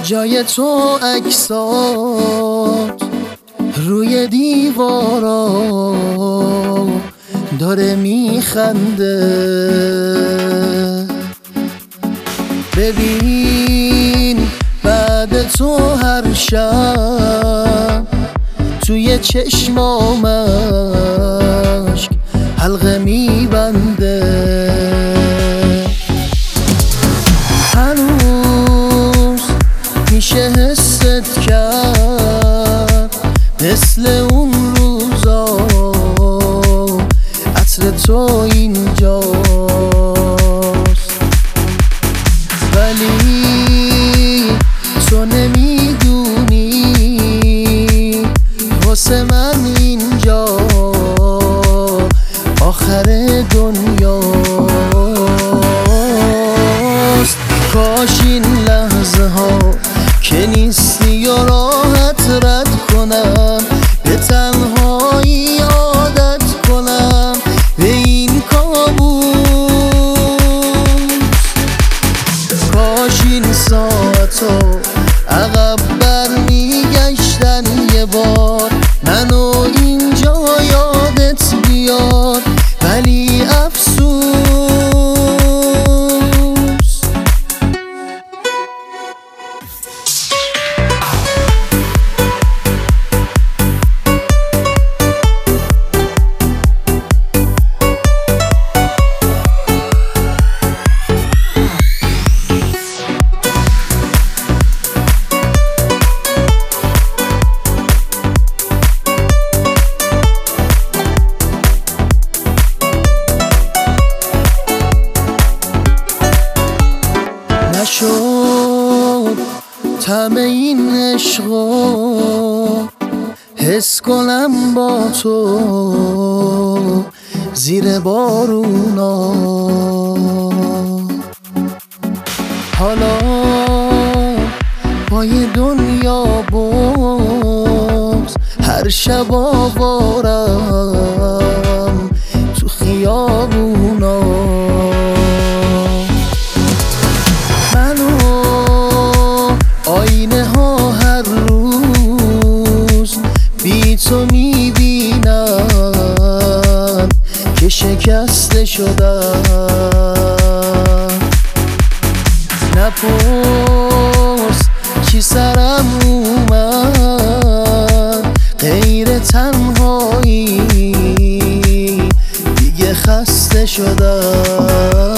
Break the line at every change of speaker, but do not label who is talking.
جای تو عکسات روی دیوارا داره میخنده. ببین بعد تو هر شب توی چشمامش حلقه میبنده. هنوز میشه حست کرد مثل اون روزا عطر تو اینجاست، ولی تو نمیدونی واسه من اینجا آخر دنیاست. کاش این لحظه ها که نیستی و راحت رد کنم، به تنهایی عادت کنم به این کابوس. کاش این ساعتا عقب برمیگشتن یه بار، منو اینجا یادت بیار، ولی افسوس. نشد طعم این عشقو حس کنم با تو زیر بارونا. حالا پای دنیا باز هر شب آوارم تو خیابونا. آینه ها هر روز بی تو میبینم که شکسته شدم. نپرس چی سرم اومد غیر تنهایی، دیگه خسته شدم.